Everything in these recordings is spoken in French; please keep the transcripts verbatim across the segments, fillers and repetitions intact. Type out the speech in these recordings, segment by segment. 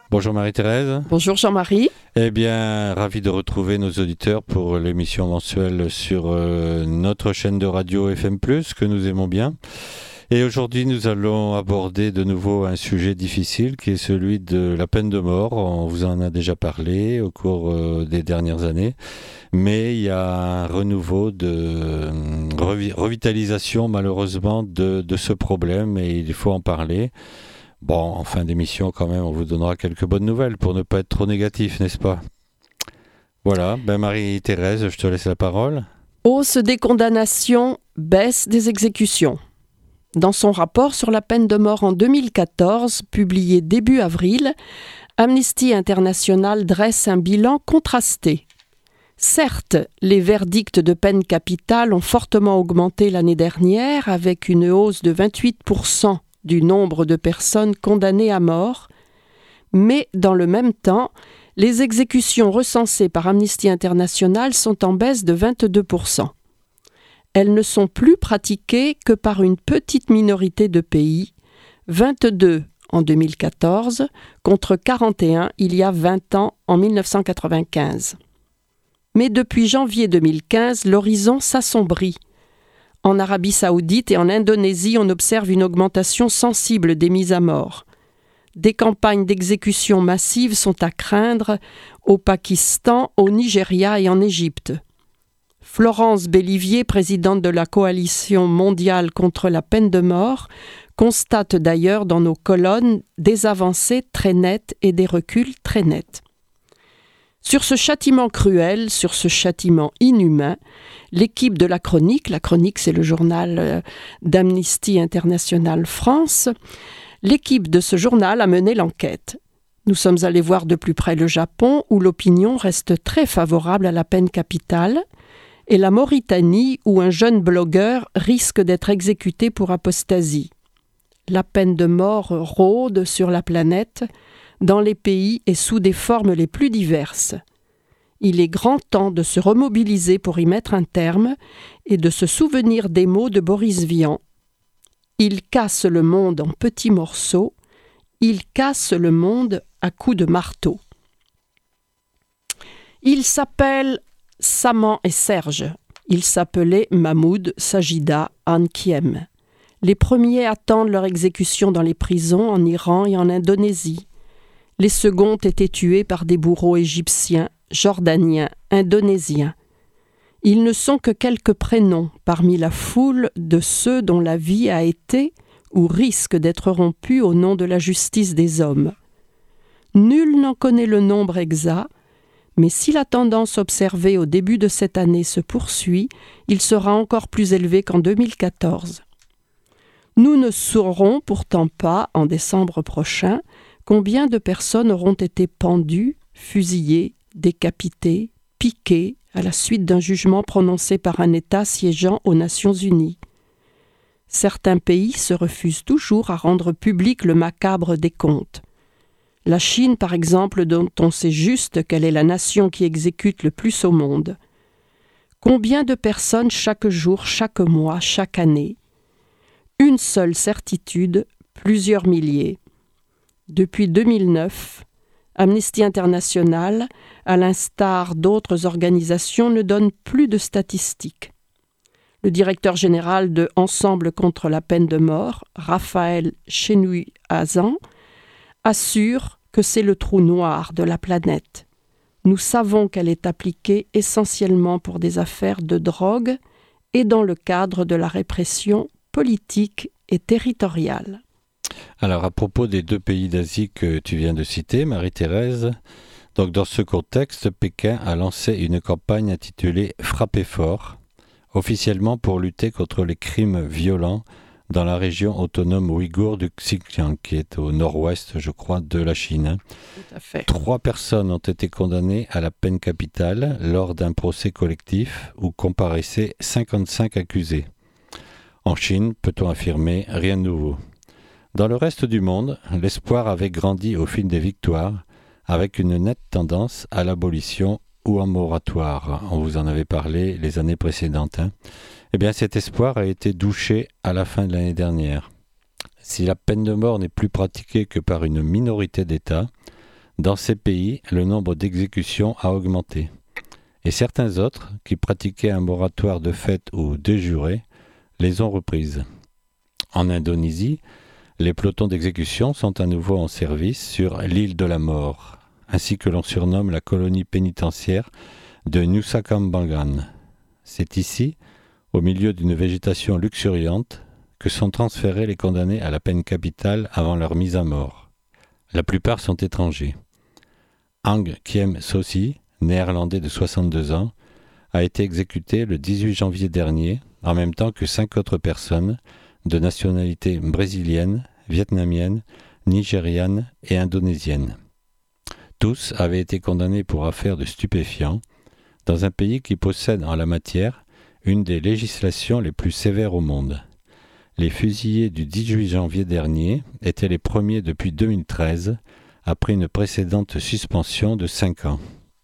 Bonjour Marie-Thérèse. Bonjour Jean-Marie. Eh bien, ravi de retrouver nos auditeurs pour l'émission mensuelle sur euh, notre chaîne de radio F M plus, que nous aimons bien. Et aujourd'hui, nous allons aborder de nouveau un sujet difficile qui est celui de la peine de mort. On vous en a déjà parlé au cours euh, des dernières années. Mais il y a un renouveau de euh, revi- revitalisation, malheureusement, de, de ce problème et il faut en parler. Bon, en fin d'émission, quand même, on vous donnera quelques bonnes nouvelles pour ne pas être trop négatif, n'est-ce pas ? Voilà, ben Marie-Thérèse, je te laisse la parole. Hausse des condamnations, baisse des exécutions. Dans son rapport sur la peine de mort en deux mille quatorze, publié début avril, Amnesty International dresse un bilan contrasté. Certes, les verdicts de peine capitale ont fortement augmenté l'année dernière, avec une hausse de vingt-huit pour cent du nombre de personnes condamnées à mort, mais dans le même temps, les exécutions recensées par Amnesty International sont en baisse de vingt-deux pour cent. Elles ne sont plus pratiquées que par une petite minorité de pays, vingt-deux en deux mille quatorze, contre quarante et un il y a vingt ans en dix-neuf cent quatre-vingt-quinze. Mais depuis janvier deux mille quinze, l'horizon s'assombrit. En Arabie Saoudite et en Indonésie, on observe une augmentation sensible des mises à mort. Des campagnes d'exécution massives sont à craindre au Pakistan, au Nigeria et en Égypte. Florence Bellivier, présidente de la Coalition mondiale contre la peine de mort, constate d'ailleurs dans nos colonnes des avancées très nettes et des reculs très nets. Sur ce châtiment cruel, sur ce châtiment inhumain, l'équipe de la Chronique, la Chronique c'est le journal d'Amnesty International France, l'équipe de ce journal a mené l'enquête. Nous sommes allés voir de plus près le Japon, où l'opinion reste très favorable à la peine capitale, et la Mauritanie, où un jeune blogueur risque d'être exécuté pour apostasie. La peine de mort rôde sur la planète, dans les pays et sous des formes les plus diverses. Il est grand temps de se remobiliser pour y mettre un terme et de se souvenir des mots de Boris Vian. Il casse le monde en petits morceaux, il casse le monde à coups de marteau. Il s'appelle Saman et Serge. Il s'appelait Mahmoud, Sajida, Ankiem. Les premiers attendent leur exécution dans les prisons en Iran et en Indonésie. Les seconds étaient tués par des bourreaux égyptiens, jordaniens, indonésiens. Ils ne sont que quelques prénoms parmi la foule de ceux dont la vie a été ou risque d'être rompue au nom de la justice des hommes. Nul n'en connaît le nombre exact, mais si la tendance observée au début de cette année se poursuit, il sera encore plus élevé qu'en deux mille quatorze. Nous ne saurons pourtant pas, en décembre prochain, combien de personnes auront été pendues, fusillées, décapitées, piquées à la suite d'un jugement prononcé par un État siégeant aux Nations Unies. Certains pays se refusent toujours à rendre public le macabre décompte. La Chine, par exemple, dont on sait juste qu'elle est la nation qui exécute le plus au monde. Combien de personnes chaque jour, chaque mois, chaque année ? Une seule certitude, plusieurs milliers. Depuis deux mille neuf, Amnesty International, à l'instar d'autres organisations, ne donne plus de statistiques. Le directeur général de Ensemble contre la peine de mort, Raphaël Chenouil-Hazan, assure que c'est le trou noir de la planète. Nous savons qu'elle est appliquée essentiellement pour des affaires de drogue et dans le cadre de la répression politique et territoriale. Alors, à propos des deux pays d'Asie que tu viens de citer, Marie-Thérèse, donc dans ce contexte, Pékin a lancé une campagne intitulée « Frappez fort », officiellement pour lutter contre les crimes violents dans la région autonome ouïghour du Xinjiang, qui est au nord-ouest, je crois, de la Chine. Tout à fait. Trois personnes ont été condamnées à la peine capitale lors d'un procès collectif où comparaissaient cinquante-cinq accusés. En Chine, peut-on affirmer, rien de nouveau. Dans le reste du monde, l'espoir avait grandi au fil des victoires, avec une nette tendance à l'abolition ou un moratoire. On vous en avait parlé les années précédentes. Hein. Eh bien, cet espoir a été douché à la fin de l'année dernière. Si la peine de mort n'est plus pratiquée que par une minorité d'États, Dans ces pays, le nombre d'exécutions a augmenté. Et certains autres, qui pratiquaient un moratoire de fait ou de juré, les ont reprises. En Indonésie, les pelotons d'exécution sont à nouveau en service sur l'île de la mort, ainsi que l'on surnomme la colonie pénitentiaire de Nusa Kambangan. C'est ici, au milieu d'une végétation luxuriante, que sont transférés les condamnés à la peine capitale avant leur mise à mort. La plupart sont étrangers. Ang Kiem Sossi, néerlandais de soixante-deux ans, a été exécuté le dix-huit janvier dernier, en même temps que cinq autres personnes de nationalité brésilienne, vietnamienne, nigériane et indonésienne. Tous avaient été condamnés pour affaires de stupéfiants, dans un pays qui possède en la matière une des législations les plus sévères au monde. Les fusillés du dix-huit janvier dernier étaient les premiers depuis deux mille treize, après une précédente suspension de cinq ans.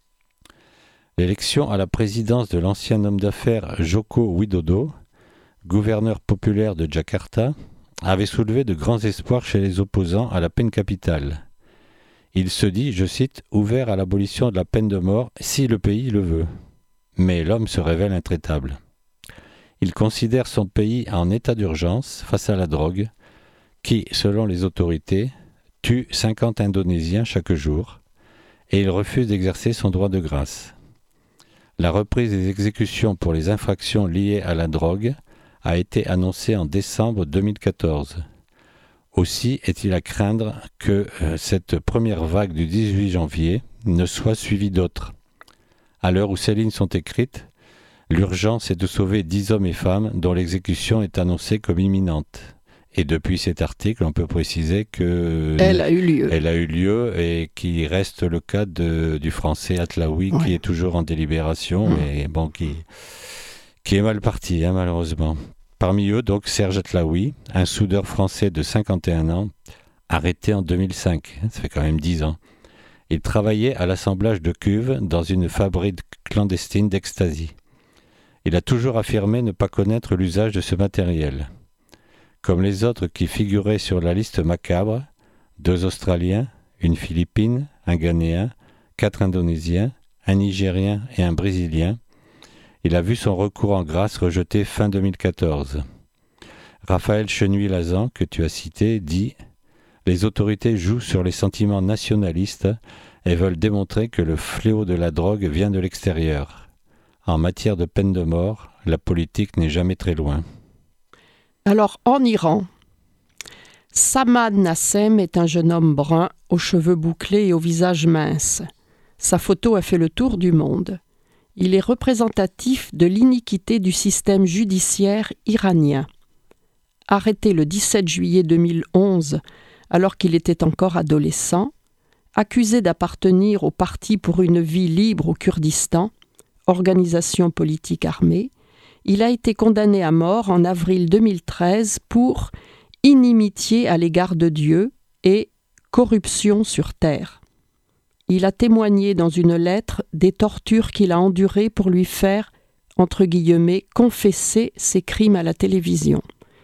L'élection à la présidence de l'ancien homme d'affaires Joko Widodo, gouverneur populaire de Jakarta, avait soulevé de grands espoirs chez les opposants à la peine capitale. Il se dit, je cite, « ouvert à l'abolition de la peine de mort si le pays le veut ». Mais l'homme se révèle intraitable. Il considère son pays en état d'urgence face à la drogue, qui, selon les autorités, tue cinquante Indonésiens chaque jour, et il refuse d'exercer son droit de grâce. La reprise des exécutions pour les infractions liées à la drogue a été annoncée en décembre deux mille quatorze. Aussi est-il à craindre que euh, cette première vague du dix-huit janvier ne soit suivie d'autres. À l'heure où ces lignes sont écrites, l'urgence est de sauver dix hommes et femmes dont l'exécution est annoncée comme imminente. Et depuis cet article, on peut préciser que elle a eu lieu, elle a eu lieu et qu'il reste le cas de, du français Atlaoui, ouais, qui est toujours en délibération, mmh. mais bon, qui, qui est mal parti, hein, malheureusement. Parmi eux, donc, Serge Atlaoui, un soudeur français de cinquante et un ans, arrêté en deux mille cinq, ça fait quand même dix ans. Il travaillait à l'assemblage de cuves dans une fabrique clandestine d'ecstasy. Il a toujours affirmé ne pas connaître l'usage de ce matériel. Comme les autres qui figuraient sur la liste macabre, deux Australiens, une Philippine, un Ghanéen, quatre Indonésiens, un Nigérien et un Brésilien, il a vu son recours en grâce rejeté fin deux mille quatorze. Raphaël Chenuy-Lazan, que tu as cité, dit « Les autorités jouent sur les sentiments nationalistes et veulent démontrer que le fléau de la drogue vient de l'extérieur. En matière de peine de mort, la politique n'est jamais très loin. » Alors, en Iran, Samad Nassem est un jeune homme brun, aux cheveux bouclés et au visage mince. Sa photo a fait le tour du monde. Il est représentatif de l'iniquité du système judiciaire iranien. Arrêté le dix-sept juillet deux mille onze, alors qu'il était encore adolescent, accusé d'appartenir au Parti pour une vie libre au Kurdistan, organisation politique armée, il a été condamné à mort en avril deux mille treize pour inimitié à l'égard de Dieu et corruption sur terre. Il a témoigné dans une lettre des tortures qu'il a endurées pour lui faire, entre guillemets, confesser ses crimes à la télévision.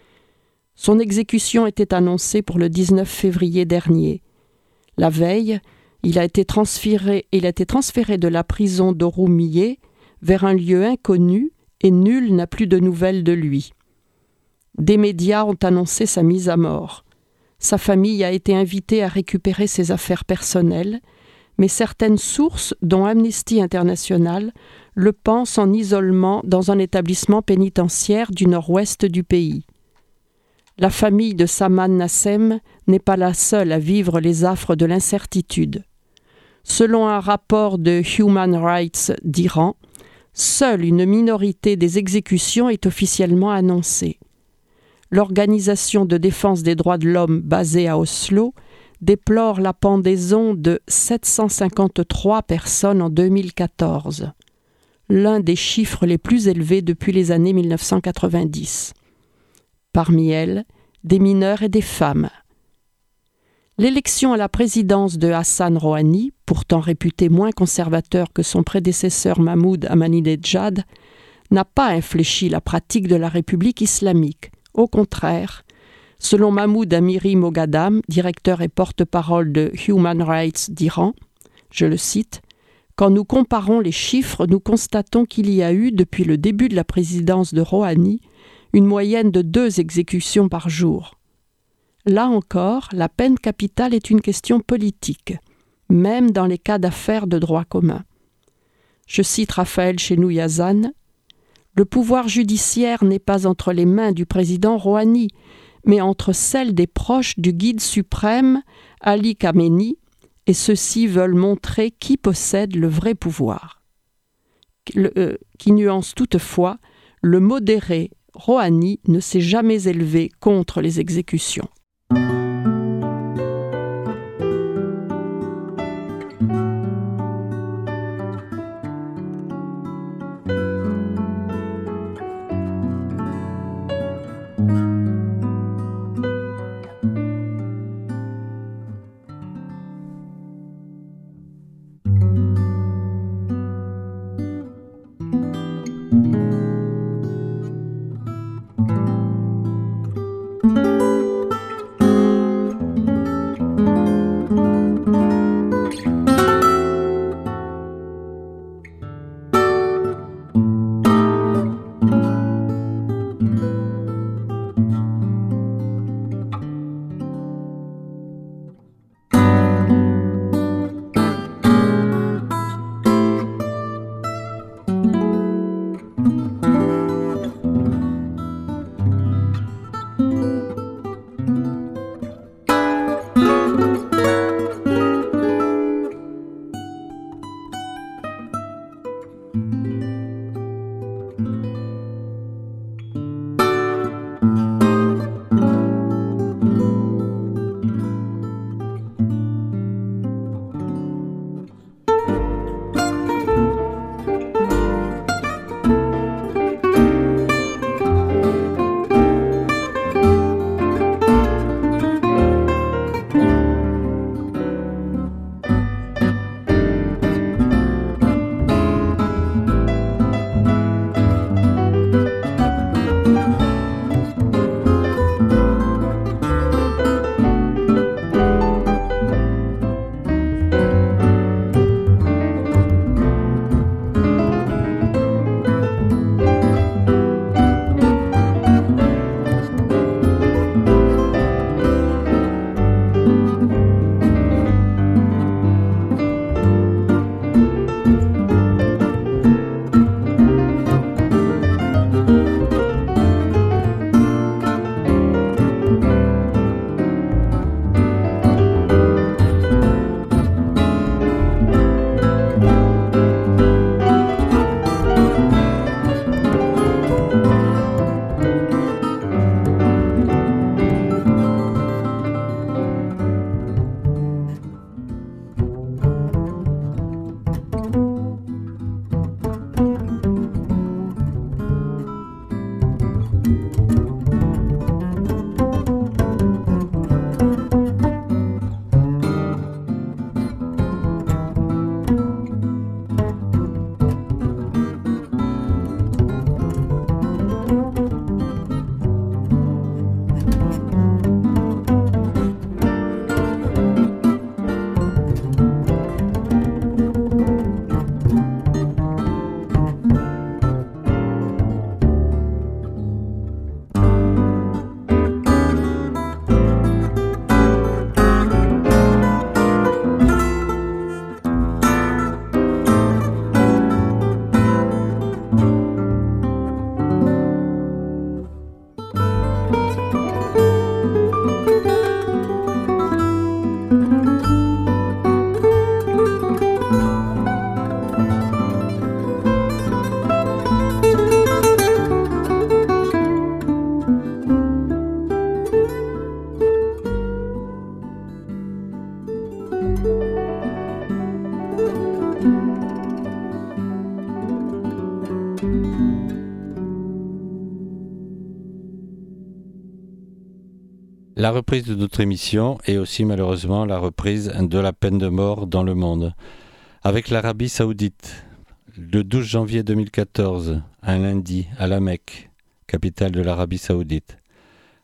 Son exécution était annoncée pour le dix-neuf février dernier. La veille, il a été transféré, il a été transféré de la prison d'Oromieh vers un lieu inconnu et nul n'a plus de nouvelles de lui. Des médias ont annoncé sa mise à mort. Sa famille a été invitée à récupérer ses affaires personnelles, mais certaines sources, dont Amnesty International, le pensent en isolement dans un établissement pénitentiaire du nord-ouest du pays. La famille de Samad Nassem n'est pas la seule à vivre les affres de l'incertitude. Selon un rapport de Human Rights d'Iran, seule une minorité des exécutions est officiellement annoncée. L'organisation de défense des droits de l'homme basée à Oslo déplore la pendaison de sept cent cinquante-trois personnes en deux mille quatorze, l'un des chiffres les plus élevés depuis les années mille neuf cent quatre-vingt-dix. Parmi elles, des mineurs et des femmes. L'élection à la présidence de Hassan Rouhani, pourtant réputé moins conservateur que son prédécesseur Mahmoud Ahmadinejad, n'a pas infléchi la pratique de la République islamique. Au contraire, Selon Mahmoud Amiri Moghadam, directeur et porte-parole de Human Rights d'Iran, je le cite, « Quand nous comparons les chiffres, nous constatons qu'il y a eu, depuis le début de la présidence de Rouhani, une moyenne de deux exécutions par jour. Là encore, la peine capitale est une question politique, même dans les cas d'affaires de droit commun. Je cite Raphaël Chenouyazan, « Le pouvoir judiciaire n'est pas entre les mains du président Rouhani, mais entre celles des proches du guide suprême, Ali Khamenei, et ceux-ci veulent montrer qui possède le vrai pouvoir. » Le, euh, qui nuance toutefois, le modéré Rouhani ne s'est jamais élevé contre les exécutions. La reprise de notre émission est aussi malheureusement la reprise de la peine de mort dans le monde. Avec l'Arabie Saoudite, le douze janvier deux mille quatorze, un lundi, à la Mecque, capitale de l'Arabie Saoudite,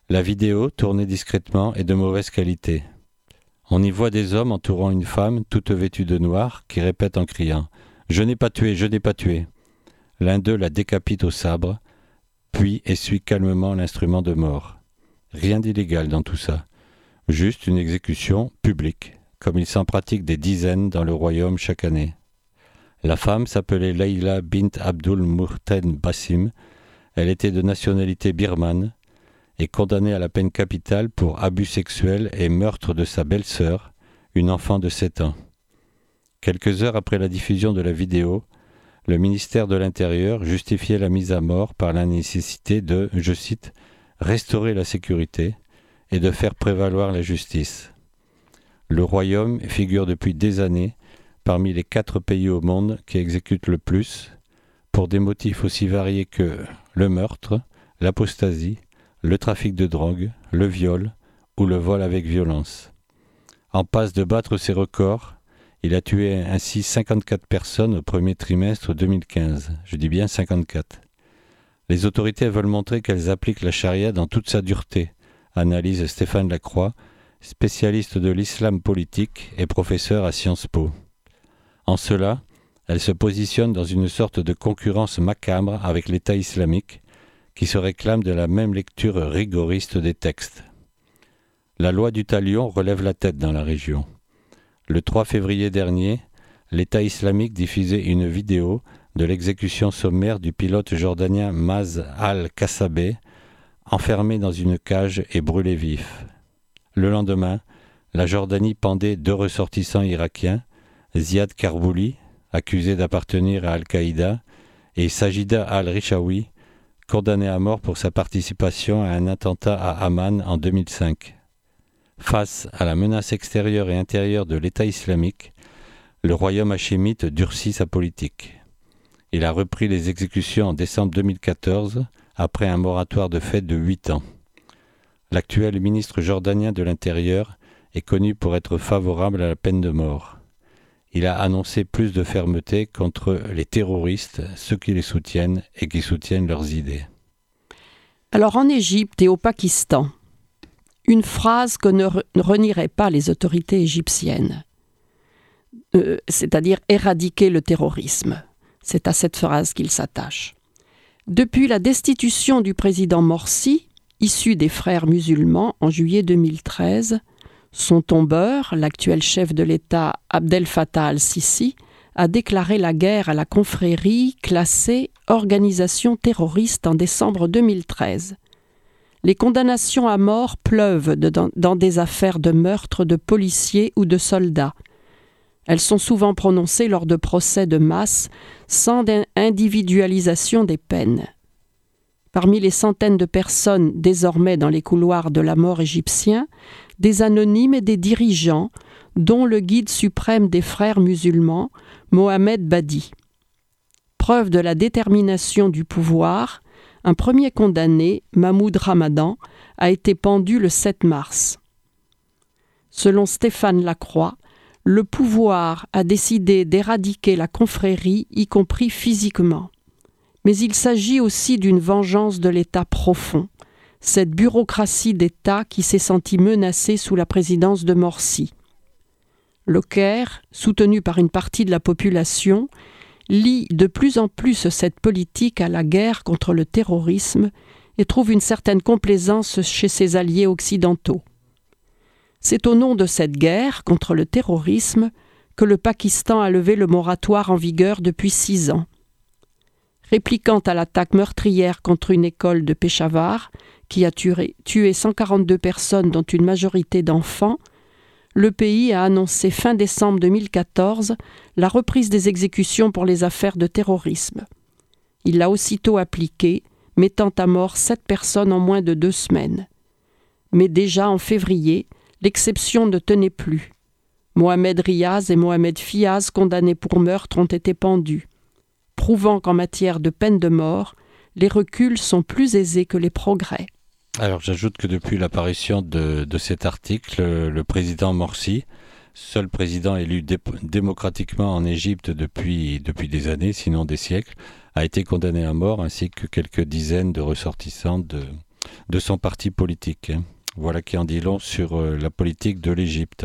La vidéo, tournée discrètement, est de mauvaise qualité. On y voit des hommes entourant une femme, toute vêtue de noir, qui répète en criant « Je n'ai pas tué, je n'ai pas tué ». L'un d'eux la décapite au sabre, puis essuie calmement l'instrument de mort. Rien d'illégal dans tout ça, juste une exécution publique, comme il s'en pratique des dizaines dans le royaume chaque année. La femme s'appelait Leila bint Abdul Muhten Bassim. Elle était de nationalité birmane et condamnée à la peine capitale pour abus sexuels et meurtre de sa belle-sœur, une enfant de sept ans. Quelques heures après la diffusion de la vidéo, le ministère de l'Intérieur justifiait la mise à mort par la nécessité de, je cite, « restaurer la sécurité et de faire prévaloir la justice ». Le Royaume figure depuis des années parmi les quatre pays au monde qui exécutent le plus, pour des motifs aussi variés que le meurtre, l'apostasie, le trafic de drogue, le viol ou le vol avec violence. En passe de battre ses records, il a tué ainsi cinquante-quatre personnes au premier trimestre deux mille quinze. Je dis bien cinquante-quatre. Les autorités veulent montrer qu'elles appliquent la charia dans toute sa dureté, analyse Stéphane Lacroix, spécialiste de l'islam politique et professeur à Sciences Po. En cela, elles se positionnent dans une sorte de concurrence macabre avec l'État islamique, qui se réclame de la même lecture rigoriste des textes. La loi du talion relève la tête dans la région. Le trois février dernier, l'État islamique diffusait une vidéo de l'exécution sommaire du pilote jordanien Maz al-Kassabeh, enfermé dans une cage et brûlé vif. Le lendemain, la Jordanie pendait deux ressortissants irakiens, Ziad Karbouli, accusé d'appartenir à Al-Qaïda, et Sajida al-Rishawi, condamné à mort pour sa participation à un attentat à Amman en deux mille cinq. Face à la menace extérieure et intérieure de l'État islamique, le royaume hachémite durcit sa politique. Il a repris les exécutions en décembre deux mille quatorze, après un moratoire de fait de huit ans. L'actuel ministre jordanien de l'Intérieur est connu pour être favorable à la peine de mort. Il a annoncé plus de fermeté contre les terroristes, ceux qui les soutiennent et qui soutiennent leurs idées. Alors en Égypte et au Pakistan, une phrase que ne, re- ne renieraient pas les autorités égyptiennes, euh, c'est-à-dire éradiquer le terrorisme. C'est à cette phrase qu'ils s'attachent. Depuis la destitution du président Morsi, issu des frères musulmans en juillet deux mille treize, son tombeur, l'actuel chef de l'État Abdel Fattah al-Sisi, a déclaré la guerre à la confrérie classée organisation terroriste en décembre deux mille treize. Les condamnations à mort pleuvent de, dans, dans des affaires de meurtre de policiers ou de soldats. Elles sont souvent prononcées lors de procès de masse sans individualisation des peines. Parmi les centaines de personnes désormais dans les couloirs de la mort égyptien, des anonymes et des dirigeants, dont le guide suprême des frères musulmans, Mohamed Badi. Preuve de la détermination du pouvoir, un premier condamné, Mahmoud Ramadan, a été pendu le sept mars. Selon Stéphane Lacroix, le pouvoir a décidé d'éradiquer la confrérie, y compris physiquement. Mais il s'agit aussi d'une vengeance de l'État profond, cette bureaucratie d'État qui s'est sentie menacée sous la présidence de Morsi. Le Caire, soutenu par une partie de la population, lie de plus en plus cette politique à la guerre contre le terrorisme et trouve une certaine complaisance chez ses alliés occidentaux. C'est au nom de cette guerre contre le terrorisme que le Pakistan a levé le moratoire en vigueur depuis six ans. Répliquant à l'attaque meurtrière contre une école de Peshawar, qui a tué, tué cent quarante-deux personnes, dont une majorité d'enfants, le pays a annoncé fin décembre deux mille quatorze la reprise des exécutions pour les affaires de terrorisme. Il l'a aussitôt appliquée, mettant à mort sept personnes en moins de deux semaines. Mais déjà en février, l'exception ne tenait plus. Mohamed Riaz et Mohamed Fiaz, condamnés pour meurtre, ont été pendus, prouvant qu'en matière de peine de mort, les reculs sont plus aisés que les progrès. Alors j'ajoute que depuis l'apparition de, de cet article, le, le président Morsi, seul président élu dé- démocratiquement en Égypte depuis, depuis des années, sinon des siècles, a été condamné à mort, ainsi que quelques dizaines de ressortissants de, de son parti politique. Voilà qui en dit long sur euh, la politique de l'Égypte.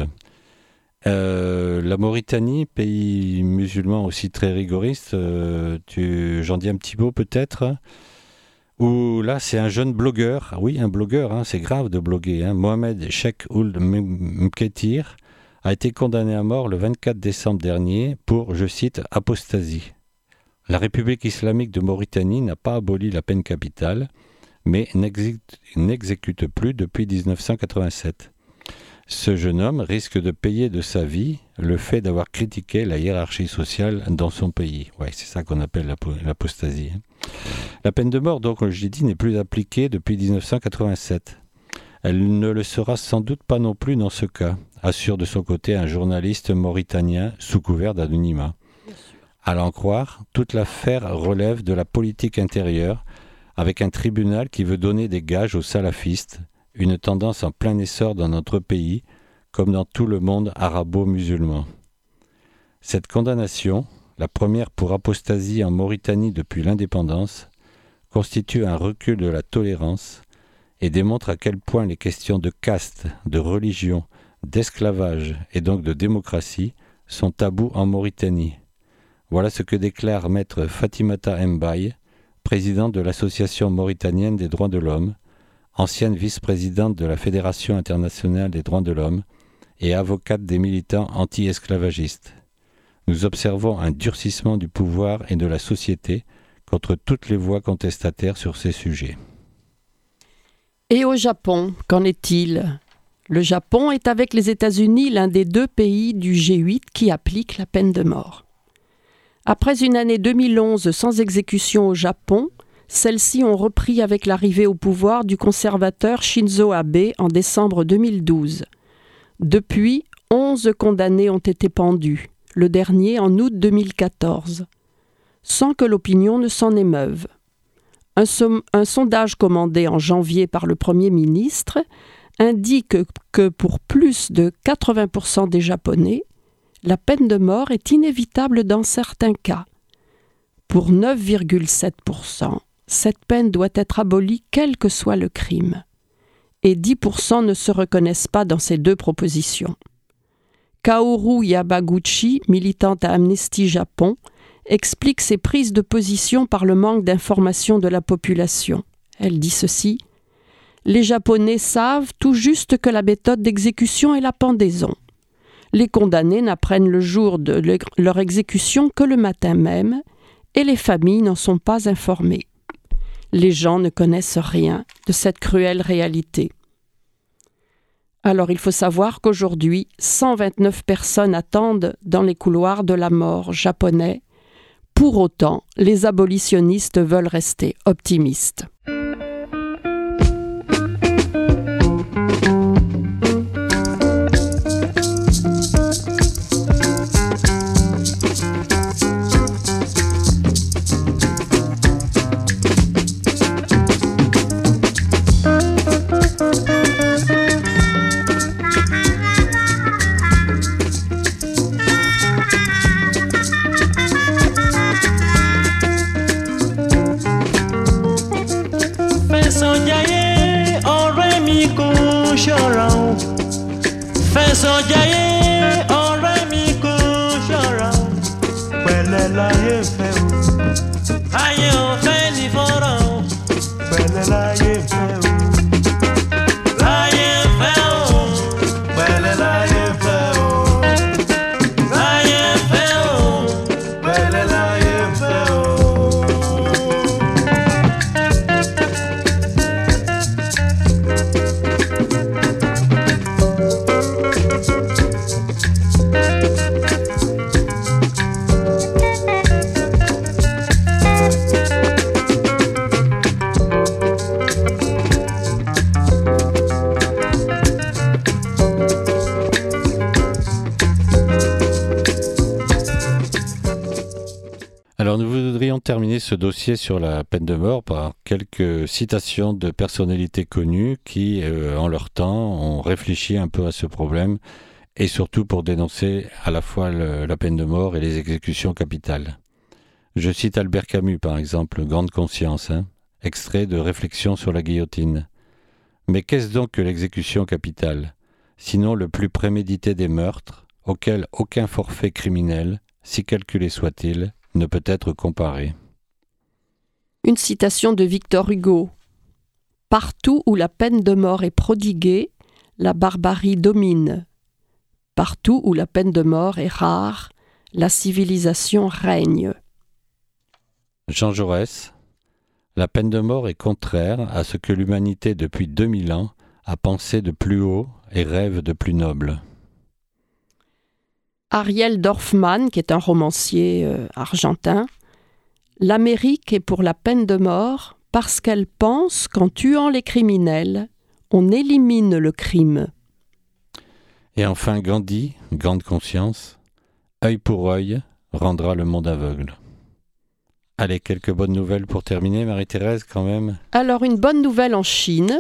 Euh, la Mauritanie, pays musulman aussi très rigoriste, euh, tu, j'en dis un petit mot peut-être, où là c'est un jeune blogueur, ah oui un blogueur, hein, c'est grave de bloguer, hein, Mohamed Cheikh Ould Mketir, a été condamné à mort le vingt-quatre décembre dernier pour, je cite, apostasie. La République islamique de Mauritanie n'a pas aboli la peine capitale, mais n'exécute, n'exécute plus depuis dix-neuf cent quatre-vingt-sept. Ce jeune homme risque de payer de sa vie le fait d'avoir critiqué la hiérarchie sociale dans son pays. Ouais, c'est ça qu'on appelle l'apostasie. La peine de mort, donc, comme je l'ai dit, n'est plus appliquée depuis dix-neuf cent quatre-vingt-sept. Elle ne le sera sans doute pas non plus dans ce cas, assure de son côté un journaliste mauritanien sous couvert d'anonymat. À l'en croire, toute l'affaire relève de la politique intérieure, avec un tribunal qui veut donner des gages aux salafistes, une tendance en plein essor dans notre pays, comme dans tout le monde arabo-musulman. Cette condamnation, la première pour apostasie en Mauritanie depuis l'indépendance, constitue un recul de la tolérance et démontre à quel point les questions de caste, de religion, d'esclavage et donc de démocratie sont tabous en Mauritanie. Voilà ce que déclare maître Fatimata Mbaye, présidente de l'Association mauritanienne des droits de l'homme, ancienne vice-présidente de la Fédération internationale des droits de l'homme et avocate des militants anti-esclavagistes. Nous observons un durcissement du pouvoir et de la société contre toutes les voix contestataires sur ces sujets. Et au Japon, qu'en est-il ? Le Japon est avec les États-Unis l'un des deux pays du G huit qui applique la peine de mort. Après une année deux mille onze sans exécution au Japon, celles-ci ont repris avec l'arrivée au pouvoir du conservateur Shinzo Abe en décembre deux mille douze. Depuis, onze condamnés ont été pendus, le dernier en août deux mille quatorze, sans que l'opinion ne s'en émeuve. Un, som- un sondage commandé en janvier par le Premier ministre indique que pour plus de quatre-vingts pour cent des Japonais, la peine de mort est inévitable dans certains cas. Pour neuf virgule sept pour cent, cette peine doit être abolie quel que soit le crime. Et dix pour cent ne se reconnaissent pas dans ces deux propositions. Kaoru Yamaguchi, militante à Amnesty Japon, explique ses prises de position par le manque d'information de la population. Elle dit ceci : « Les Japonais savent tout juste que la méthode d'exécution est la pendaison. Les condamnés n'apprennent le jour de leur exécution que le matin même, et les familles n'en sont pas informées. Les gens ne connaissent rien de cette cruelle réalité. » Alors il faut savoir qu'aujourd'hui, cent vingt-neuf personnes attendent dans les couloirs de la mort japonais. Pour autant, les abolitionnistes veulent rester optimistes. Fẹ̀sọ̀ jayé ọ̀rẹ́ mi kò ṣọ́ra o. Pẹ̀lẹ́ láyé fẹ́ o. Ayé ò fẹ́ ní fọ́rọ̀ o. Pẹ̀lẹ́ láyé fẹ́ o. Láyé fẹ́ o. Pẹ̀lẹ́ láyé fẹ́ o. Láyé fẹ́ o. Pẹ̀lẹ́ láyé fẹ́ o. Alors nous voudrions terminer ce dossier sur la peine de mort par quelques citations de personnalités connues qui, euh, en leur temps, ont réfléchi un peu à ce problème et surtout pour dénoncer à la fois le, la peine de mort et les exécutions capitales. Je cite Albert Camus par exemple, Grande conscience, hein, extrait de Réflexions sur la guillotine. Mais qu'est-ce donc que l'exécution capitale, sinon le plus prémédité des meurtres, auquel aucun forfait criminel, si calculé soit-il, ne peut être comparé? Une citation de Victor Hugo. « Partout où la peine de mort est prodiguée, la barbarie domine. Partout où la peine de mort est rare, la civilisation règne. » Jean Jaurès. La peine de mort est contraire à ce que l'humanité depuis deux mille ans a pensé de plus haut et rêve de plus noble. Ariel Dorfman, qui est un romancier euh, argentin. L'Amérique est pour la peine de mort parce qu'elle pense qu'en tuant les criminels, on élimine le crime. Et enfin Gandhi, grande conscience, œil pour œil rendra le monde aveugle. Allez, quelques bonnes nouvelles pour terminer, Marie-Thérèse, quand même. Alors, une bonne nouvelle en Chine.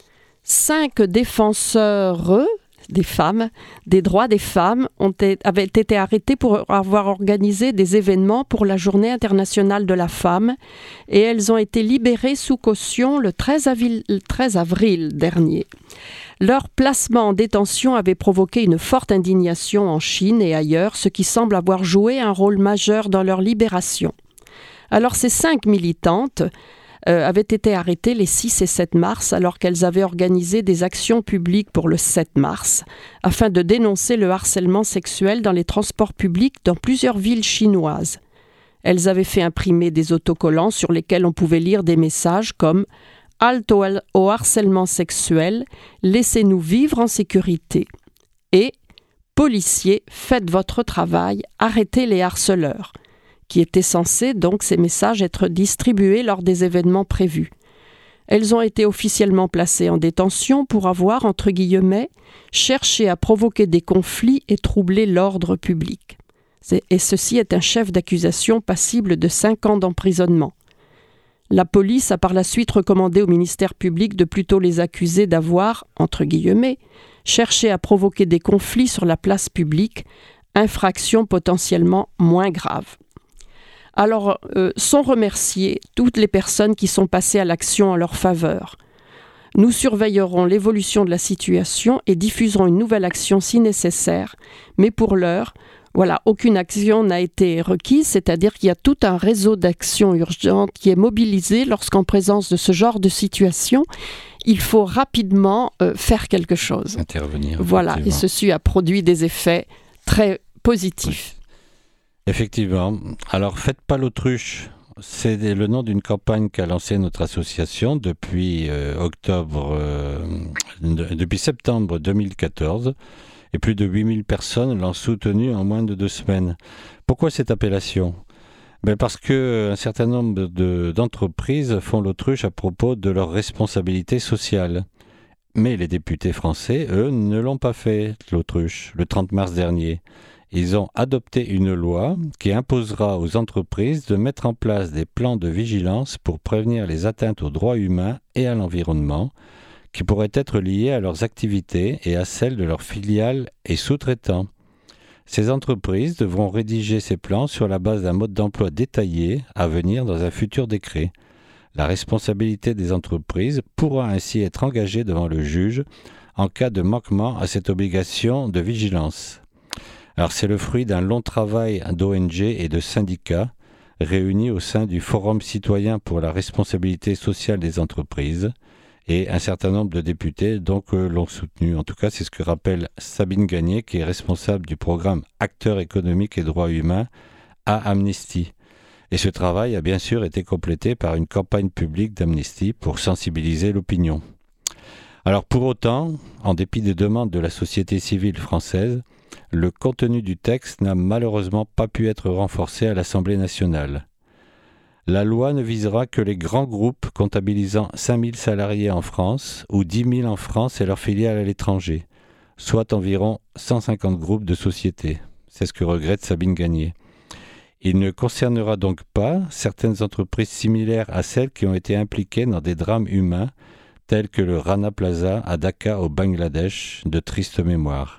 Cinq défenseurs des femmes, des droits des femmes, ont été, avaient été arrêtés pour avoir organisé des événements pour la Journée internationale de la femme, et elles ont été libérées sous caution le treize avril, le treize avril dernier. Leur placement en détention avait provoqué une forte indignation en Chine et ailleurs, ce qui semble avoir joué un rôle majeur dans leur libération. Alors ces cinq militantes euh, avaient été arrêtées les six et sept mars alors qu'elles avaient organisé des actions publiques pour le sept mars afin de dénoncer le harcèlement sexuel dans les transports publics dans plusieurs villes chinoises. Elles avaient fait imprimer des autocollants sur lesquels on pouvait lire des messages comme « Halte au harcèlement sexuel, laissez-nous vivre en sécurité » et « Policiers, faites votre travail, arrêtez les harceleurs » qui étaient censés donc ces messages être distribués lors des événements prévus. Elles ont été officiellement placées en détention pour avoir, entre guillemets, cherché à provoquer des conflits et troubler l'ordre public. C'est, et ceci est un chef d'accusation passible de cinq ans d'emprisonnement. La police a par la suite recommandé au ministère public de plutôt les accuser d'avoir, entre guillemets, cherché à provoquer des conflits sur la place publique, infraction potentiellement moins grave. Alors, euh, sont remerciées toutes les personnes qui sont passées à l'action en leur faveur. Nous surveillerons l'évolution de la situation et diffuserons une nouvelle action si nécessaire, mais pour l'heure, voilà, aucune action n'a été requise, c'est-à-dire qu'il y a tout un réseau d'actions urgentes qui est mobilisé lorsqu'en présence de ce genre de situation, il faut rapidement euh, faire quelque chose. Intervenir. Voilà, et ceci a produit des effets très positifs. Oui. Effectivement. Alors, faites pas l'autruche. C'est le nom d'une campagne qu'a lancée notre association depuis euh, octobre, euh, de, depuis septembre deux mille quatorze, et plus de huit mille personnes l'ont soutenue en moins de deux semaines. Pourquoi cette appellation? Ben parce que un certain nombre de, d'entreprises font l'autruche à propos de leurs responsabilités sociales. Mais les députés français, eux, ne l'ont pas fait, l'autruche, le trente mars dernier. Ils ont adopté une loi qui imposera aux entreprises de mettre en place des plans de vigilance pour prévenir les atteintes aux droits humains et à l'environnement qui pourraient être liées à leurs activités et à celles de leurs filiales et sous-traitants. Ces entreprises devront rédiger ces plans sur la base d'un mode d'emploi détaillé à venir dans un futur décret. La responsabilité des entreprises pourra ainsi être engagée devant le juge en cas de manquement à cette obligation de vigilance. Alors c'est le fruit d'un long travail d'O N G et de syndicats réunis au sein du Forum citoyen pour la responsabilité sociale des entreprises et un certain nombre de députés donc euh, l'ont soutenu. En tout cas, c'est ce que rappelle Sabine Gagné, qui est responsable du programme Acteurs économiques et droits humains à Amnesty. Et ce travail a bien sûr été complété par une campagne publique d'Amnesty pour sensibiliser l'opinion. Alors pour autant, en dépit des demandes de la société civile française, le contenu du texte n'a malheureusement pas pu être renforcé à l'Assemblée nationale. La loi ne visera que les grands groupes comptabilisant cinq mille salariés en France ou dix mille en France et leurs filiales à l'étranger, soit environ cent cinquante groupes de sociétés. C'est ce que regrette Sabine Gagné. Il ne concernera donc pas certaines entreprises similaires à celles qui ont été impliquées dans des drames humains tels que le Rana Plaza à Dhaka au Bangladesh, de triste mémoire.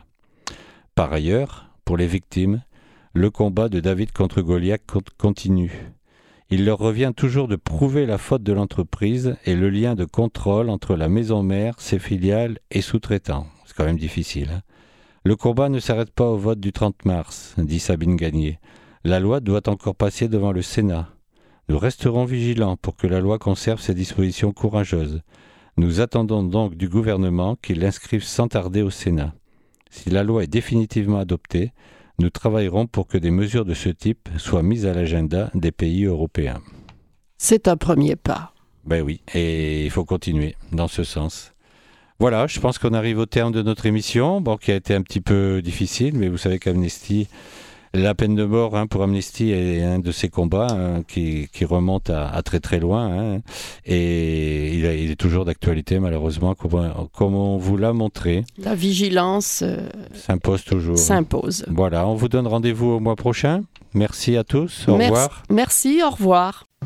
Par ailleurs, pour les victimes, le combat de David contre Goliath continue. Il leur revient toujours de prouver la faute de l'entreprise et le lien de contrôle entre la maison mère, ses filiales et sous-traitants. C'est quand même difficile. Hein. Le combat ne s'arrête pas au vote du trente mars, dit Sabine Gagné. La loi doit encore passer devant le Sénat. Nous resterons vigilants pour que la loi conserve ses dispositions courageuses. Nous attendons donc du gouvernement qu'il l'inscrive sans tarder au Sénat. Si la loi est définitivement adoptée, nous travaillerons pour que des mesures de ce type soient mises à l'agenda des pays européens. C'est un premier pas. Ben oui, et il faut continuer dans ce sens. Voilà, je pense qu'on arrive au terme de notre émission, bon, qui a été un petit peu difficile, mais vous savez qu'Amnesty, la peine de mort hein, pour Amnesty est un de ces combats hein, qui, qui remonte à, à très très loin, hein, et il, a, il est toujours d'actualité malheureusement, comme, comme on vous l'a montré. La vigilance euh, s'impose toujours. S'impose. Voilà, on vous donne rendez-vous au mois prochain. Merci à tous, au merci, revoir. Merci, au revoir.